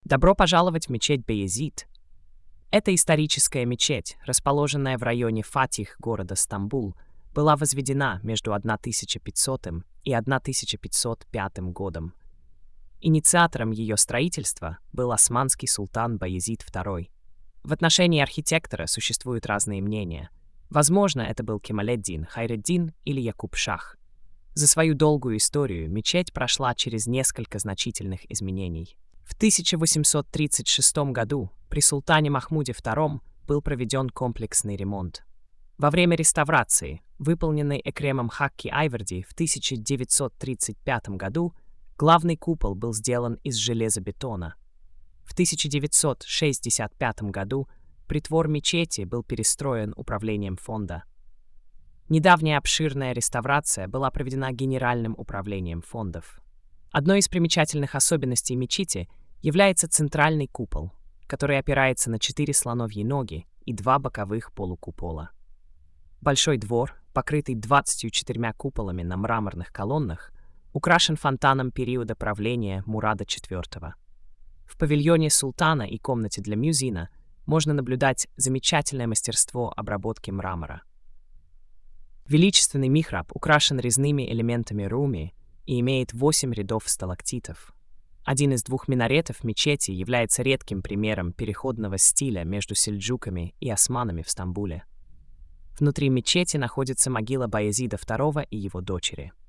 Добро пожаловать в мечеть Баязид. Эта историческая мечеть, расположенная в районе Фатих города Стамбул, была возведена между 1500 и 1505 годом. Инициатором ее строительства был османский султан Баязид II. В отношении архитектора существуют разные мнения. Возможно, это был Кемаледдин Хайреддин или Якуб Шах. За свою долгую историю мечеть прошла через несколько значительных изменений. В 1836 году при султане Махмуде II был проведен комплексный ремонт. Во время реставрации, выполненной Экремом Хакки Айверди в 1935 году, главный купол был сделан из железобетона. В 1965 году притвор мечети был перестроен управлением фонда. Недавняя обширная реставрация была проведена Генеральным управлением фондов. Одной из примечательных особенностей мечети является центральный купол, который опирается на 4 слоновьи ноги и 2 боковых полукупола. Большой двор, покрытый 24 куполами на мраморных колоннах, украшен фонтаном периода правления Мурада IV. В павильоне султана и комнате для мюзина можно наблюдать замечательное мастерство обработки мрамора. Величественный михраб украшен резными элементами руми и имеет 8 рядов сталактитов. Один из 2 минаретов мечети является редким примером переходного стиля между сельджуками и османами в Стамбуле. Внутри мечети находится могила Баязида II и его дочери.